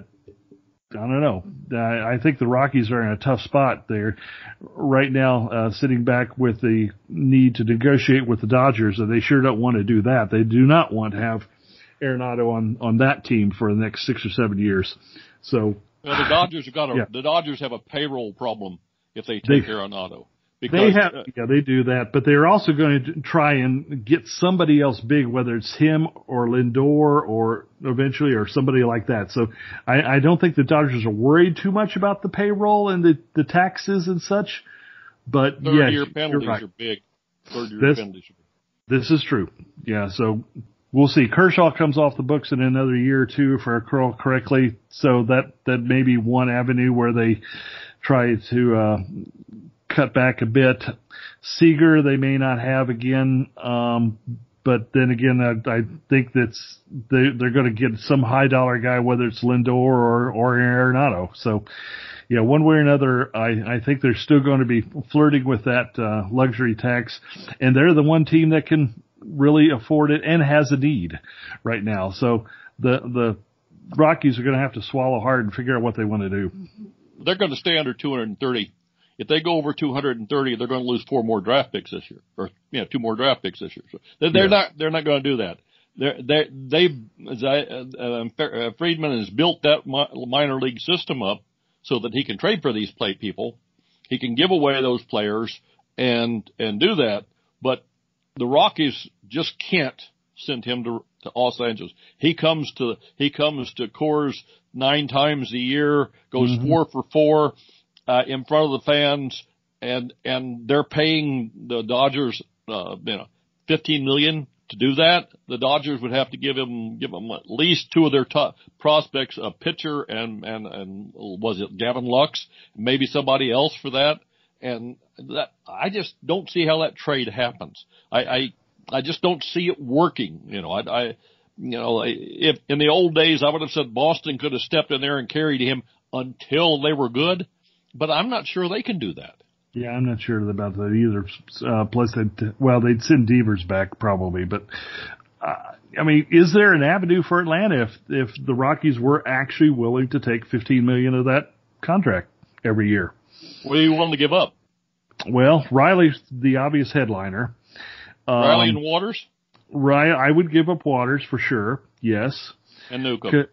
I don't know. I, I think the Rockies are in a tough spot. They're right now uh, sitting back with the need to negotiate with the Dodgers, and they sure don't want to do that. They do not want to have Arenado on, on that team for the next six or seven years. So well, the Dodgers have got a, yeah. the Dodgers have a payroll problem if they take they, Arenado. Because, they have, uh, yeah, they do that, but they're also going to try and get somebody else big, whether it's him or Lindor or eventually or somebody like that. So I, I don't think the Dodgers are worried too much about the payroll and the, the taxes and such. But third yeah, year penalties right. are big. Third year this, penalties are this big. is true. Yeah, so we'll see. Kershaw comes off the books in another year or two, if I recall correctly. So that, that may be one avenue where they try to, uh, cut back a bit. Seager, they may not have again. Um, but then again, I, I think that's, they, they're going to get some high dollar guy, whether it's Lindor or, or Arenado. So, yeah, one way or another, I, I think they're still going to be flirting with that, uh, luxury tax. And they're the one team that can really afford it and has a need right now. So the, the Rockies are going to have to swallow hard and figure out what they want to do. They're going to stay under two hundred thirty. If they go over two hundred thirty, they're going to lose four more draft picks this year, or you know, two more draft picks this year. So they're, they're yeah. not, they're not going to do that. They're, they, they, as I, uh, Friedman has built that minor league system up so that he can trade for these play people. He can give away those players and, and do that. But the Rockies just can't send him to, to Los Angeles. He comes to, he comes to Coors nine times a year, goes mm-hmm. four for four. Uh, in front of the fans, and, and they're paying the Dodgers, uh, you know, fifteen million to do that. The Dodgers would have to give him, give him at least two of their top prospects, a pitcher and, and, and was it Gavin Lux, maybe somebody else for that. And that, I just don't see how that trade happens. I, I, I just don't see it working. You know, I, I, you know, if in the old days I would have said Boston could have stepped in there and carried him until they were good. But I'm not sure they can do that. Yeah, I'm not sure about that either. Uh, plus, they'd, well, they'd send Devers back probably. But, uh, I mean, is there an avenue for Atlanta if, if the Rockies were actually willing to take fifteen million dollars of that contract every year? What are you willing to give up? Well, Riley's the obvious headliner. Um, Riley and Waters? Riley, I would give up Waters for sure, yes. And Newcomb. C-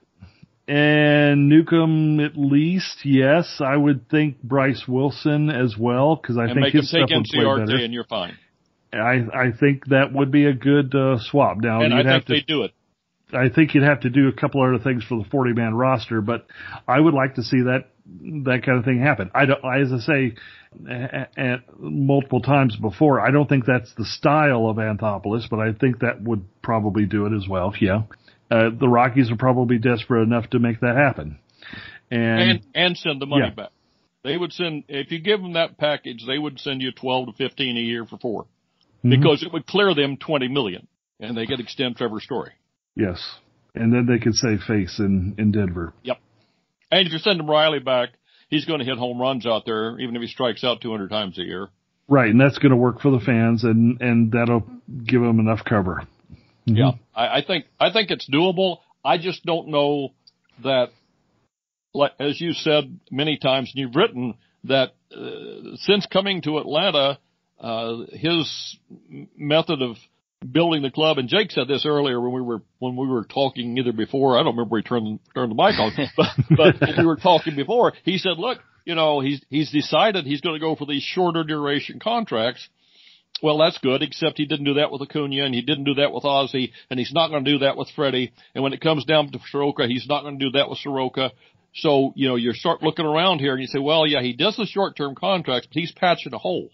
And Newcomb, at least, yes. I would think Bryce Wilson as well, because I and think his stuff would play better. And you're fine. I I think that would be a good uh, swap. Now, and you'd I have think to, they do it. I think you'd have to do a couple other things for the forty-man roster, but I would like to see that that kind of thing happen. I don't, as I say, a, a, multiple times before, I don't think that's the style of Anthopoulos, but I think that would probably do it as well. Yeah. Uh, the Rockies are probably desperate enough to make that happen. And, and, and send the money yeah. back. They would send, if you give them that package, they would send you twelve to fifteen a year for four. Mm-hmm. Because it would clear them twenty million. And they could extend Trevor Story. Yes. And then they could save face in, in Denver. Yep. And if you're sending Riley back, he's going to hit home runs out there, even if he strikes out two hundred times a year. Right, and that's going to work for the fans, and, and that'll give them enough cover. Mm-hmm. Yeah, I, I think I think it's doable. I just don't know that, like as you said many times, and you've written that uh, since coming to Atlanta, uh, his method of building the club, and Jake said this earlier when we were when we were talking either before, I don't remember he turned turned the mic on, but, but we were talking before. He said, "Look, you know, he's he's decided he's going to go for these shorter duration contracts." Well, that's good, except he didn't do that with Acuna, and he didn't do that with Ozzie, and he's not going to do that with Freddie. And when it comes down to Soroka, he's not going to do that with Soroka. So, you know, you start looking around here and you say, well, yeah, he does the short-term contracts, but he's patching a hole.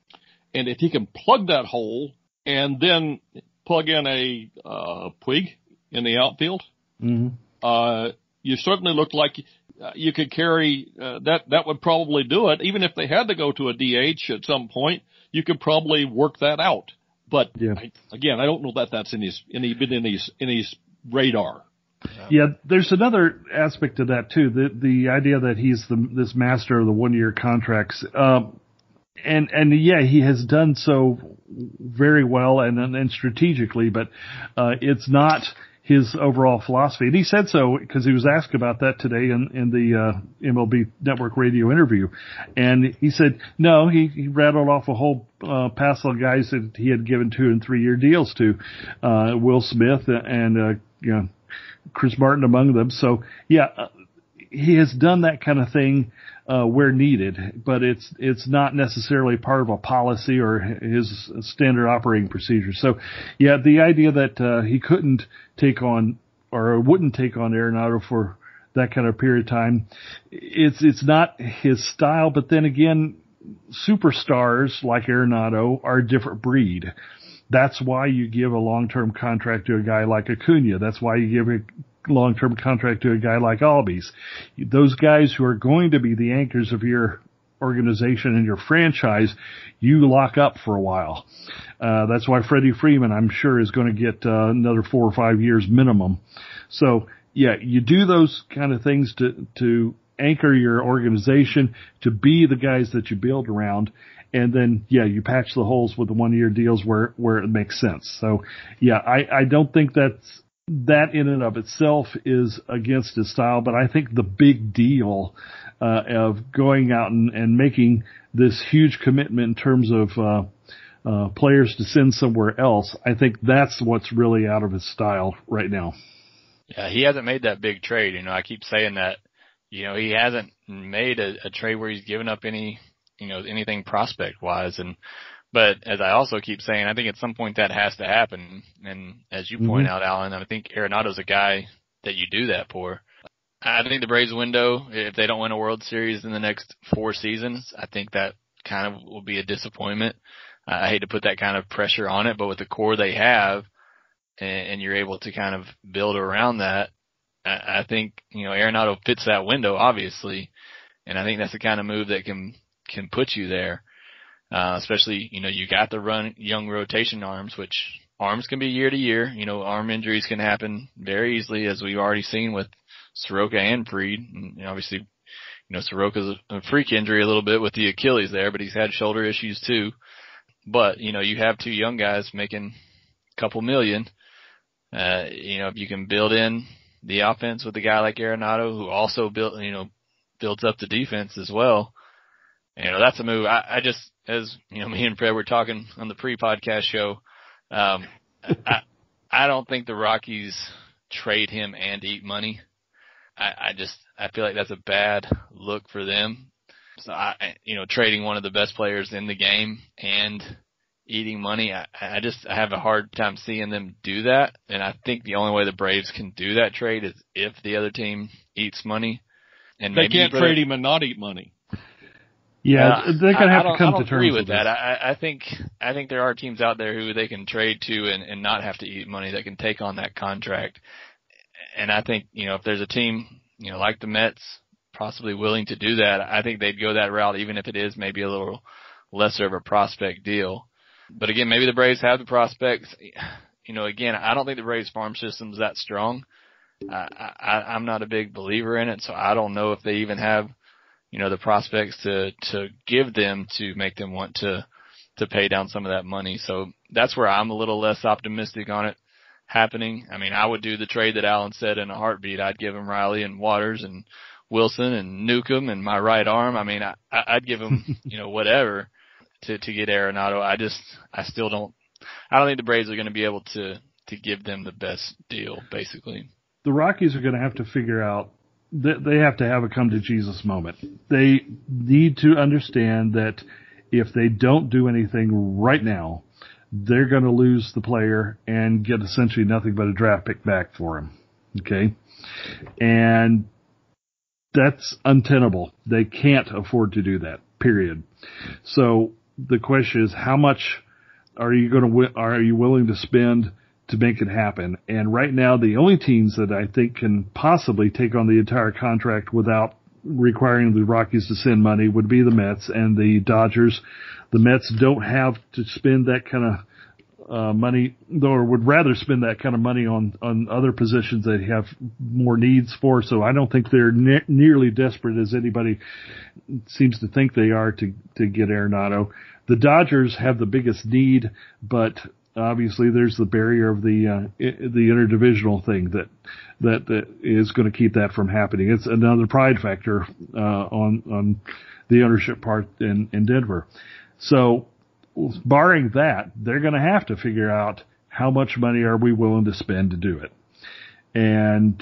And if he can plug that hole and then plug in a uh, Puig in the outfield, mm-hmm. uh, you certainly look like uh, you could carry uh, that. That would probably do it. Even if they had to go to a D H at some point, you could probably work that out. But yeah. I, again, I don't know that that's in his in his in his in his radar. Yeah, there's another aspect to that too. The the idea that he's the this master of the one year contracts. Um, And, and yeah, he has done so very well and, and strategically, but, uh, it's not his overall philosophy. And he said so because he was asked about that today in, in the, uh, M L B Network radio interview. And he said, no, he, he rattled off a whole, uh, passel of guys that he had given two and three year deals to, uh, Will Smith and, uh, you know, Chris Martin among them. So yeah, uh, he has done that kind of thing, uh, where needed, but it's, it's not necessarily part of a policy or his standard operating procedure. So yeah, the idea that, uh, he couldn't take on or wouldn't take on Arenado for that kind of period of time, it's, it's not his style, but then again, superstars like Arenado are a different breed. That's why you give a long-term contract to a guy like Acuna. That's why you give a long-term contract to a guy like Albies. Those guys who are going to be the anchors of your organization and your franchise, you lock up for a while. Uh, that's why Freddie Freeman, I'm sure, is going to get uh, another four or five years minimum. So, yeah, you do those kind of things to, to anchor your organization, to be the guys that you build around. And then, yeah, you patch the holes with the one-year deals where, where it makes sense. So, yeah, I, I don't think that's, that in and of itself is against his style, but I think the big deal, uh, of going out and, and making this huge commitment in terms of, uh, uh, players to send somewhere else, I think that's what's really out of his style right now. Yeah, he hasn't made that big trade. You know, I keep saying that, you know, he hasn't made a, a trade where he's given up any, you know, anything prospect wise. And, but as I also keep saying, I think at some point that has to happen. And as you point mm-hmm. out, Alan, I think Arenado's a guy that you do that for. I think the Braves window, if they don't win a World Series in the next four seasons, I think that kind of will be a disappointment. I hate to put that kind of pressure on it, but with the core they have and, and you're able to kind of build around that, I, I think, you know, Arenado fits that window, obviously. And I think that's the kind of move that can, can put you there. Uh, especially, you know, you got the run young rotation arms, which arms can be year to year. You know, arm injuries can happen very easily, as we've already seen with Soroka and Fried. And you know, obviously, you know, Soroka's a, a freak injury a little bit with the Achilles there, but he's had shoulder issues too. But, you know, you have two young guys making a couple million. Uh, you know, if you can build in the offense with a guy like Arenado, who also built, you know, builds up the defense as well. You know, that's a move. I, I just, as, you know, me and Fred were talking on the pre-podcast show, um, I, I don't think the Rockies trade him and eat money. I, I just, I feel like that's a bad look for them. So I, you know, trading one of the best players in the game and eating money, I, I just, I have a hard time seeing them do that. And I think the only way the Braves can do that trade is if the other team eats money. And they maybe can't trade him and not eat money. Yeah, uh, they're going to have I, I to come I don't to terms agree with with that. this. I, I think I think there are teams out there who they can trade to and, and not have to eat money, that can take on that contract. And I think, you know, if there's a team, you know, like the Mets, possibly willing to do that, I think they'd go that route, even if it is maybe a little lesser of a prospect deal. But again, maybe the Braves have the prospects. You know, again, I don't think the Braves farm system is that strong. I, I, I'm not a big believer in it, so I don't know if they even have, you know, the prospects to, to give them to make them want to, to pay down some of that money. So that's where I'm a little less optimistic on it happening. I mean, I would do the trade that Alan said in a heartbeat. I'd give him Riley and Waters and Wilson and Newcomb and my right arm. I mean, I, I'd give him, you know, whatever to, to get Arenado. I just, I still don't, I don't think the Braves are going to be able to, to give them the best deal, basically. The Rockies are going to have to figure out that they have to have a come to Jesus moment. They need to understand that if they don't do anything right now, they're going to lose the player and get essentially nothing but a draft pick back for him. Okay? And that's untenable. They can't afford to do that, period. So the question is, how much are you going to, are you willing to spend to make it happen? And right now, the only teams that I think can possibly take on the entire contract without requiring the Rockies to send money would be the Mets and the Dodgers. The Mets don't have to spend that kind of uh, money, or would rather spend that kind of money on, on other positions they have more needs for. So I don't think they're ne- nearly desperate as anybody seems to think they are to, to get Arenado. The Dodgers have the biggest need, but obviously there's the barrier of the uh, the interdivisional thing that that, that is going to keep that from happening. It's another pride factor uh, on on the ownership part in, in Denver. So, barring that, they're going to have to figure out how much money are we willing to spend to do it, and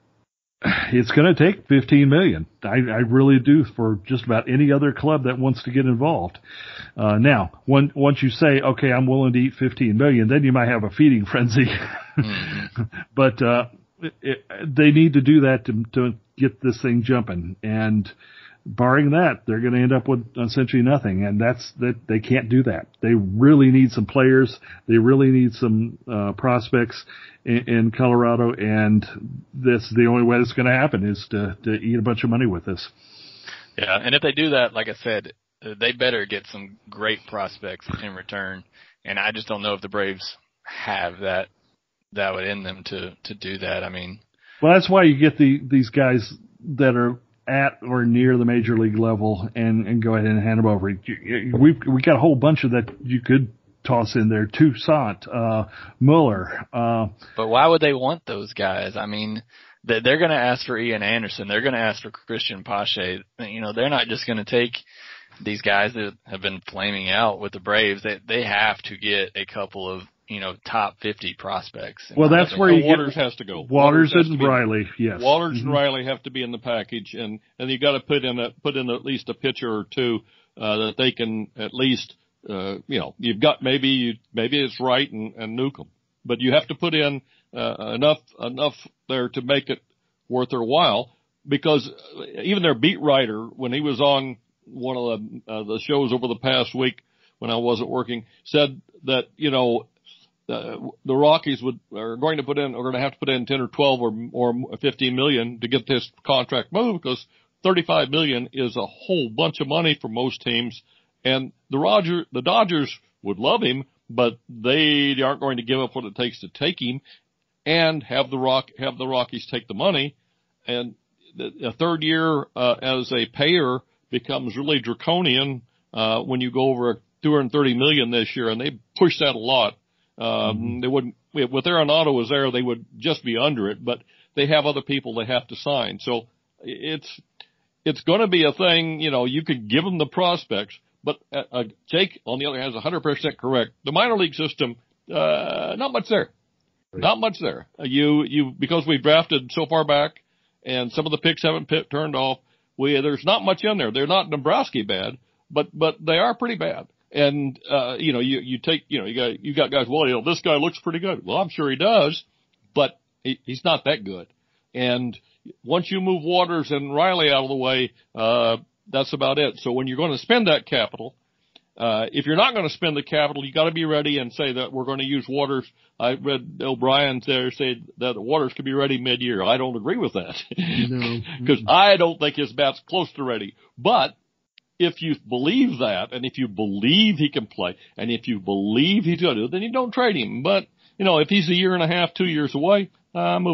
it's going to take fifteen million dollars. I, I really do, for just about any other club that wants to get involved. Uh, now, when, once you say, okay, I'm willing to eat fifteen million dollars, then you might have a feeding frenzy. Mm-hmm. But uh, it, they need to do that to, to get this thing jumping. And barring that, they're going to end up with essentially nothing. And that's that. They can't do that. They really need some players. They really need some uh, prospects in, in Colorado. And this the only way that's going to happen is to, to eat a bunch of money with this. Yeah, and if they do that, like I said, they better get some great prospects in return. And I just don't know if the Braves have that that would in them to, to do that. I mean, well, that's why you get the these guys that are at or near the major league level and, and go ahead and hand them over. We've we got a whole bunch of that you could toss in there. Toussaint, uh, Mueller. Uh, but why would they want those guys? I mean, they're going to ask for Ian Anderson. They're going to ask for Christian Pache. You know, they're not just going to take these guys that have been flaming out with the Braves. They they have to get a couple of, you know, top fifty prospects. Well, that's opinion. where you Waters get, has to go. Waters, Waters and be, Riley, yes. Waters mm-hmm. and Riley have to be in the package, and and you got to put in a, put in at least a pitcher or two uh, that they can at least, uh, you know, you've got maybe you, maybe it's Wright and, and Newcomb, but you have to put in uh, enough enough there to make it worth their while, because even their beat writer, when he was on one of the uh, the shows over the past week when I wasn't working, said that, you know, the, the Rockies would are going to put in are going to have to put in ten or twelve or or fifteen million to get this contract moved, because thirty-five million is a whole bunch of money for most teams, and the Roger the Dodgers would love him, but they aren't going to give up what it takes to take him and have the Rock have the Rockies take the money. And the, a third year uh, as a payer becomes really draconian uh, when you go over two hundred thirty million this year, and they pushed that a lot. Um, mm-hmm. They wouldn't, with Arenado was there, they would just be under it, but they have other people they have to sign. So it's, it's going to be a thing, you know, you could give them the prospects, but uh, uh, Jake, on the other hand, is one hundred percent correct. The minor league system, uh, not much there. Right. Not much there. Uh, you, you, because we've drafted so far back and some of the picks haven't pit, turned off, we, there's not much in there. They're not Nebraska bad, but, but they are pretty bad. And, uh, you know, you, you take, you know, you got, you got guys, well, you know, this guy looks pretty good. Well, I'm sure he does, but he, he's not that good. And once you move Waters and Riley out of the way, uh, that's about it. So when you're going to spend that capital, uh, if you're not going to spend the capital, you got to be ready and say that we're going to use Waters. I read O'Brien there say that Waters could be ready mid-year. I don't agree with that. No. Because I don't think his bat's close to ready. But if you believe that, and if you believe he can play, and if you believe he's going to do it, then you don't trade him. But, you know, if he's a year and a half, two years away, uh, move him on.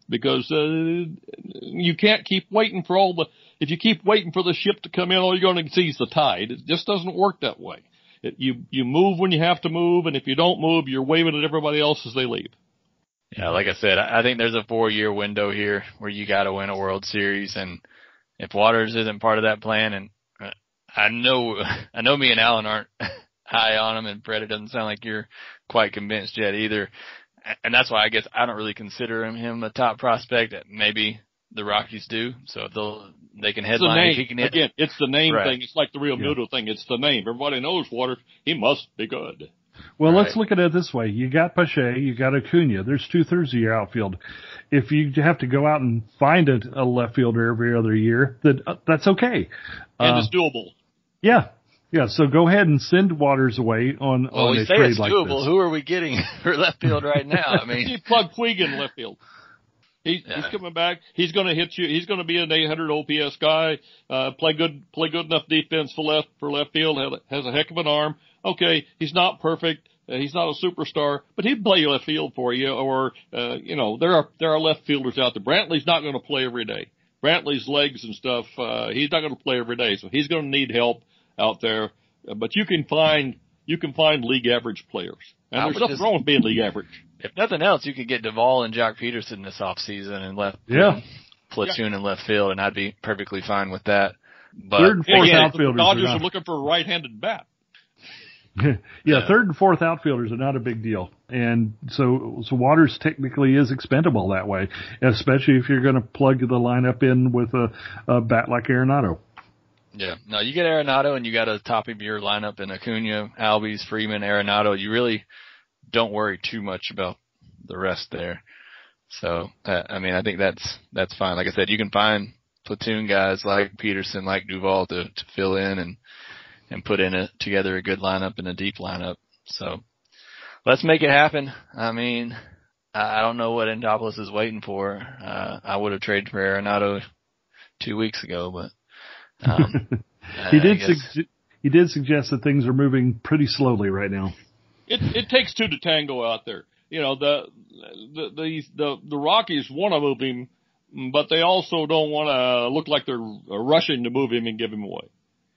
because uh, you can't keep waiting for all the. If you keep waiting for the ship to come in, all you're going to see is the tide. It just doesn't work that way. It, you you move when you have to move, and if you don't move, you're waving at everybody else as they leave. Yeah, like I said, I think there's a four-year window here where you got to win a World Series, and if Waters isn't part of that plan, and I know I know me and Alan aren't high on him, and Fred, it doesn't sound like you're quite convinced yet either. And that's why I guess I don't really consider him, him a top prospect. Maybe the Rockies do. So if they'll, they can headline. It's if he can hit. Again, it's the name right. thing. It's like the Real yeah. Muto thing. It's the name. Everybody knows Waters. He must be good. Well, right. let's look at it this way. You got Pache, you got Acuna. There's two-thirds of your outfield. If you have to go out and find a, a left fielder every other year, that uh, that's okay. And uh, it's doable. Yeah. Yeah, so go ahead and send Waters away on, well, on we a say trade it's like doable. this. Who are we getting for left field right now? I mean, you plug Puig in left field. He, yeah. He's coming back. He's going to hit you. He's going to be an eight hundred O P S guy. Uh, play good, play good enough defense for left for left field. Has, has a heck of an arm. Okay, he's not perfect. Uh, he's not a superstar, but he'd play left field for you. Or uh, you know, there are there are left fielders out there. Brantley's not going to play every day. Brantley's legs and stuff. Uh, he's not going to play every day, so he's going to need help out there. Uh, but you can find you can find league average players, and I there's would nothing just- wrong with being league average. if nothing else, you could get Duvall and Jock Peterson this offseason and left Yeah. platoon in left field, and I'd be perfectly fine with that. But Third and fourth Again, outfielders the Dodgers are are not, looking for a right-handed bat. yeah, Yeah. third and fourth outfielders are not a big deal. And so, so Waters technically is expendable that way, especially if you're going to plug the lineup in with a, a bat like Arenado. yeah, no, you get Arenado and you got a top of your lineup in Acuna, Albies, Freeman, Arenado. You really don't worry too much about the rest there. So, uh, I mean, I think that's that's fine. Like I said, you can find platoon guys like Peterson, like Duvall to, to fill in and and put in a together a good lineup and a deep lineup. So, let's make it happen. I mean, I don't know what Anthopoulos is waiting for. Uh, I would have traded for Arenado two weeks ago, but um, he I did guess- sug- he did suggest that things are moving pretty slowly right now. It it takes two to tango out there. You know, the the the the, the Rockies want to move him, but they also don't want to look like they're rushing to move him and give him away.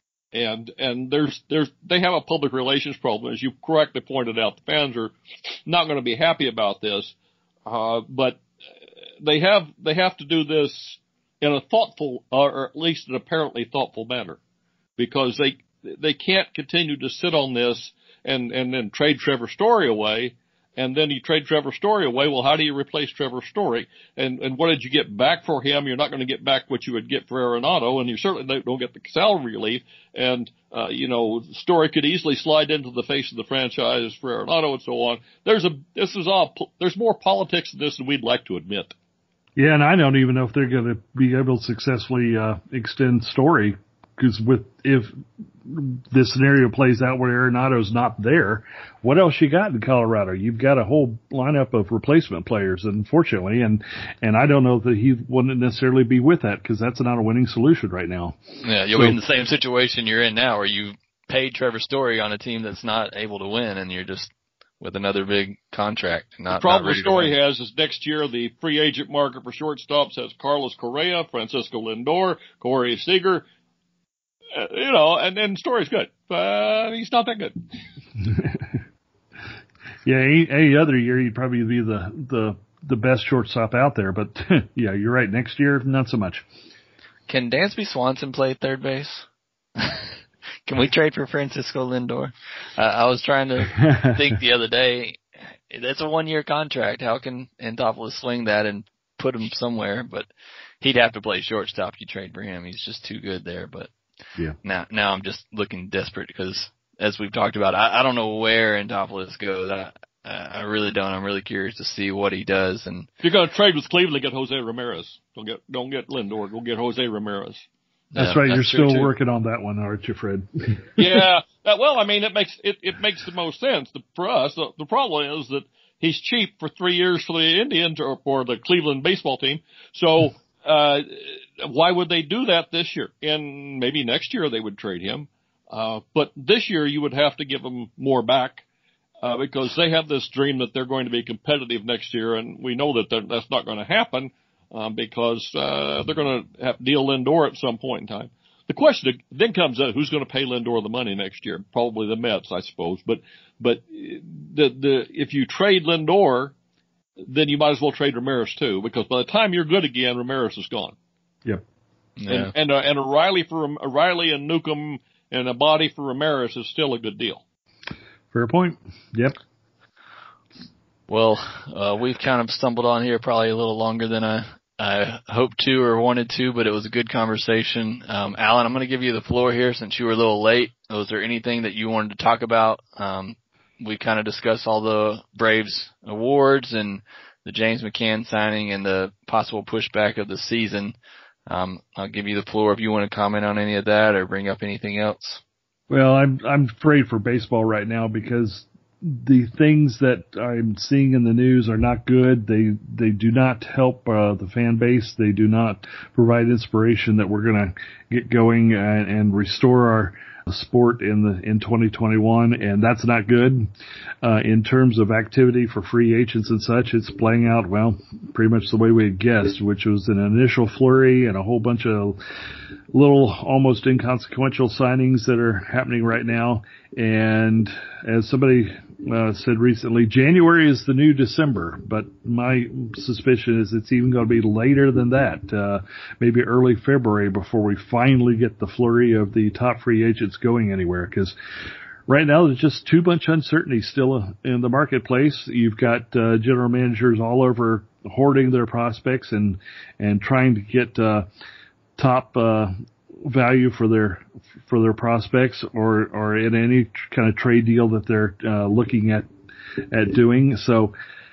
And and there's there's they have a public relations problem, as you correctly pointed out. The fans are not going to be happy about this, uh, but they have they have to do this in a thoughtful, or at least an apparently thoughtful manner, because they they can't continue to sit on this and and then trade Trevor Story away. And then you trade Trevor Story away. Well, how do you replace Trevor Story? And and what did you get back for him? You're not going to get back what you would get for Arenado, and you certainly don't get the salary relief. And uh, you know, Story could easily slide into the face of the franchise for Arenado and so on. There's a this is all there's more politics in this than we'd like to admit. Yeah, and I don't even know if they're going to be able to successfully uh, extend Story, because with if this scenario plays out where Arenado's not there, what else you got in Colorado? You've got a whole lineup of replacement players, unfortunately, and and I don't know that he wouldn't necessarily be with that, because that's not a winning solution right now. Yeah, you'll So- be in the same situation you're in now, where you paid Trevor Story on a team that's not able to win, and you're just with another big contract. Not, The problem not ready the Story to win. has is next year the free agent market for shortstops has Carlos Correa, Francisco Lindor, Corey Seager. Uh, you know, and then Story's good, but he's not that good. Yeah, any, any other year he'd probably be the the the best shortstop out there, but yeah, you're right. Next year, not so much. Can Dansby Swanson play third base? Can we trade for Francisco Lindor? Uh, I was trying to think the other day. That's a one-year contract. How can Anthopoulos swing that and put him somewhere? But he'd have to play shortstop. You trade for him. He's just too good there. But Yeah. now, now I'm just looking desperate because, as we've talked about, I, I don't know where Anthopoulos goes. I, I really don't. I'm really curious to see what he does. And If you're going to trade with Cleveland, get Jose Ramirez. Don't get don't get Lindor. Go get Jose Ramirez. That's yeah, right. You're true, still too. working on that one, aren't you, Fred? Yeah. Uh, well, I mean, it makes it, it makes the most sense the, for us. The, the problem is that he's cheap for three years for the Indians or for the Cleveland baseball team. So uh why would they do that this year? And maybe next year they would trade him. Uh But this year you would have to give him more back. uh, because they have this dream that they're going to be competitive next year, and we know that that's not going to happen um, because uh, they're going to have to deal Lindor at some point in time. The question then comes up, who's going to pay Lindor the money next year? Probably the Mets, I suppose. But but the the if you trade Lindor, then you might as well trade Ramirez too, because by the time you're good again, Ramirez is gone. Yep. Yeah. And and, uh, and a Riley for a Riley and Newcomb and a body for Ramirez is still a good deal. Fair point. Yep. Well, uh, we've kind of stumbled on here probably a little longer than I, I hoped to or wanted to, but it was a good conversation. Um, Alan, I'm going to give you the floor here since you were a little late. Was there anything that you wanted to talk about? Um, we kind of discussed all the Braves awards and the James McCann signing and the possible pushback of the season. Um, I'll give you the floor if you want to comment on any of that or bring up anything else. Well, I'm I'm afraid for baseball right now because the things that I'm seeing in the news are not good. They they do not help uh, the fan base. They do not provide inspiration that we're going to get going and, and restore our sport in the in twenty twenty-one, and that's not good. Uh, in terms of activity for free agents and such, it's playing out, well, pretty much the way we had guessed, which was an initial flurry and a whole bunch of little almost inconsequential signings that are happening right now. And as somebody uh, said recently, January is the new December, but my suspicion is it's even going to be later than that, uh, maybe early February before we finally get the flurry of the top free agents going anywhere, because right now there's just too much uncertainty still in the marketplace. You've got uh, general managers all over hoarding their prospects and and trying to get uh, top uh, value for their for their prospects, or or in any kind of trade deal that they're uh, looking at at doing. So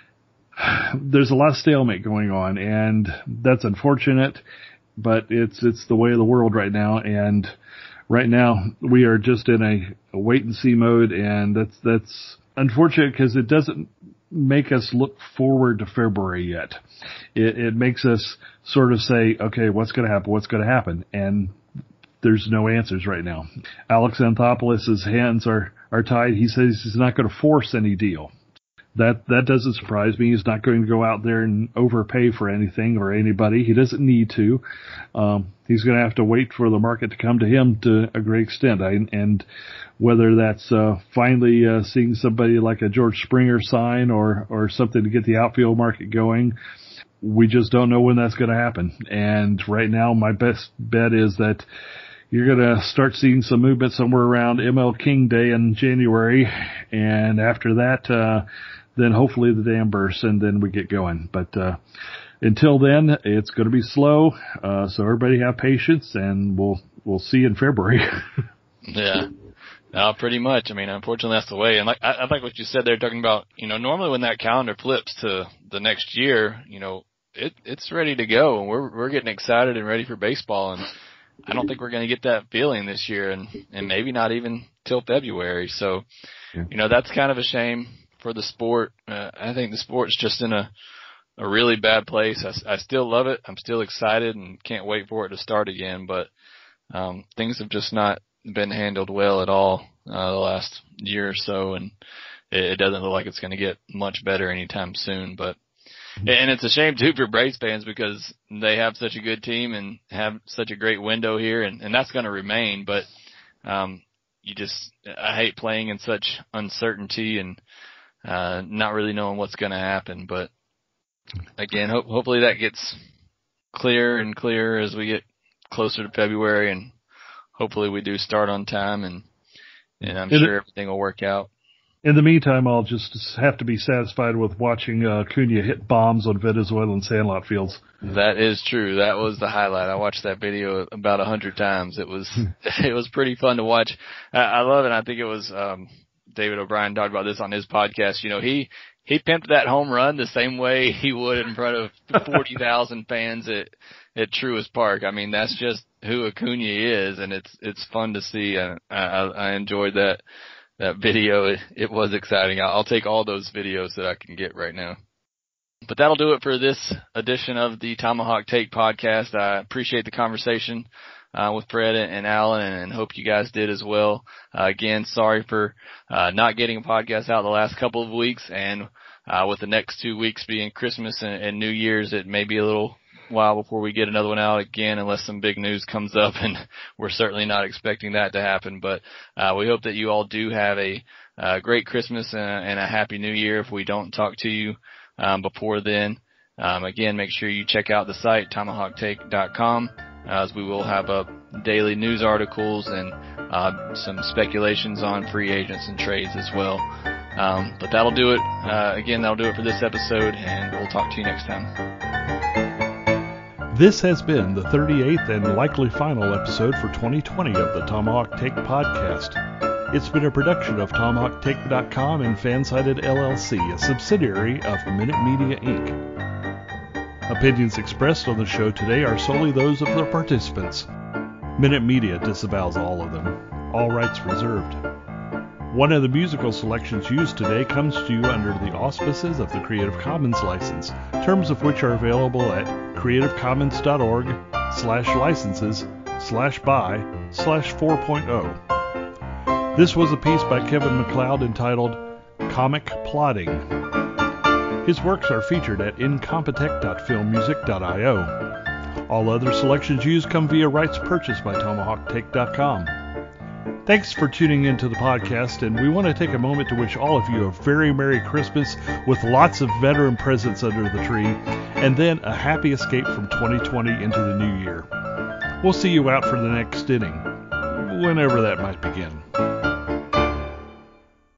there's a lot of stalemate going on, and that's unfortunate, but it's it's the way of the world right now. And right now we are just in a, a wait and see mode, and that's that's unfortunate because it doesn't make us look forward to February yet. It, it makes us sort of say, okay, what's going to happen? What's going to happen? And there's no answers right now. Alex Anthopoulos' hands are, are tied. He says he's not going to force any deal. That, that doesn't surprise me. He's not going to go out there and overpay for anything or anybody. He doesn't need to. Um, he's going to have to wait for the market to come to him to a great extent. I, and whether that's, uh, finally, uh, seeing somebody like a George Springer sign or, or something to get the outfield market going, we just don't know when that's going to happen. And right now, my best bet is that you're going to start seeing some movement somewhere around M L King Day in January. And after that, uh, then hopefully the dam bursts and then we get going. But, uh, until then, it's going to be slow. Uh, so everybody have patience, and we'll, we'll see in February. Yeah. No, pretty much. I mean, unfortunately that's the way. And like, I, I like what you said there, talking about, you know, normally when that calendar flips to the next year, you know, it, it's ready to go, and we're, we're getting excited and ready for baseball. And I don't think we're going to get that feeling this year, and, and maybe not even till February. So, yeah. You know, that's kind of a shame for the sport. Uh, I think the sport's just in a, a really bad place. I, I still love it. I'm still excited and can't wait for it to start again, but, um, things have just not been handled well at all, uh, the last year or so, and it, it doesn't look like it's going to get much better anytime soon, but, and it's a shame too for Braves fans because they have such a good team and have such a great window here, and, and that's going to remain, but, um, you just, I hate playing in such uncertainty and, uh, not really knowing what's going to happen. But again, ho- hopefully that gets clearer and clearer as we get closer to February, and hopefully we do start on time, and, and I'm sure everything will work out. In the meantime, I'll just have to be satisfied with watching uh, Cunha hit bombs on Venezuelan sandlot fields. That is true. That was the highlight. I watched that video about a hundred times. It was it was pretty fun to watch. I, I love it. I think it was um, David O'Brien talked about this on his podcast. You know, he he pimped that home run the same way he would in front of forty thousand fans at at Truist Park. I mean, that's just who Acuna is, and it's it's fun to see. And I, I, I enjoyed that. That video, it, it was exciting. I'll, I'll take all those videos that I can get right now. But that'll do it for this edition of the Tomahawk Take podcast. I appreciate the conversation. uh, with Fred and Alan, and, and hope you guys did as well. Uh, again, sorry for uh, not getting a podcast out the last couple of weeks, and uh, with the next two weeks being Christmas and, and New Year's, it may be a little while before we get another one out again, unless some big news comes up, and we're certainly not expecting that to happen. But uh, we hope that you all do have a uh, great Christmas and a, and a happy New Year if we don't talk to you um, before then. Um, again, make sure you check out the site, tomahawk take dot com, uh, as we will have up daily news articles and uh, some speculations on free agents and trades as well. Um, but that'll do it. Uh, again, that'll do it for this episode, and we'll talk to you next time. This has been the thirty-eighth and likely final episode for twenty twenty of the Tomahawk Take podcast. It's been a production of tomahawk take dot com and Fansided L L C, a subsidiary of Minute Media, Incorporated. Opinions expressed on the show today are solely those of the participants. Minute Media disavows all of them. All rights reserved. One of the musical selections used today comes to you under the auspices of the Creative Commons license, terms of which are available at creative commons dot org slash licenses slash by slash 4.0. This was a piece by Kevin MacLeod entitled Comic Plotting. His works are featured at incompetech dot film music dot io. All other selections used come via rights purchased by tomahawk take dot com. Thanks for tuning into the podcast, and we want to take a moment to wish all of you a very Merry Christmas with lots of veteran presents under the tree, and then a happy escape from twenty twenty into the new year. We'll see you out for the next inning, whenever that might begin.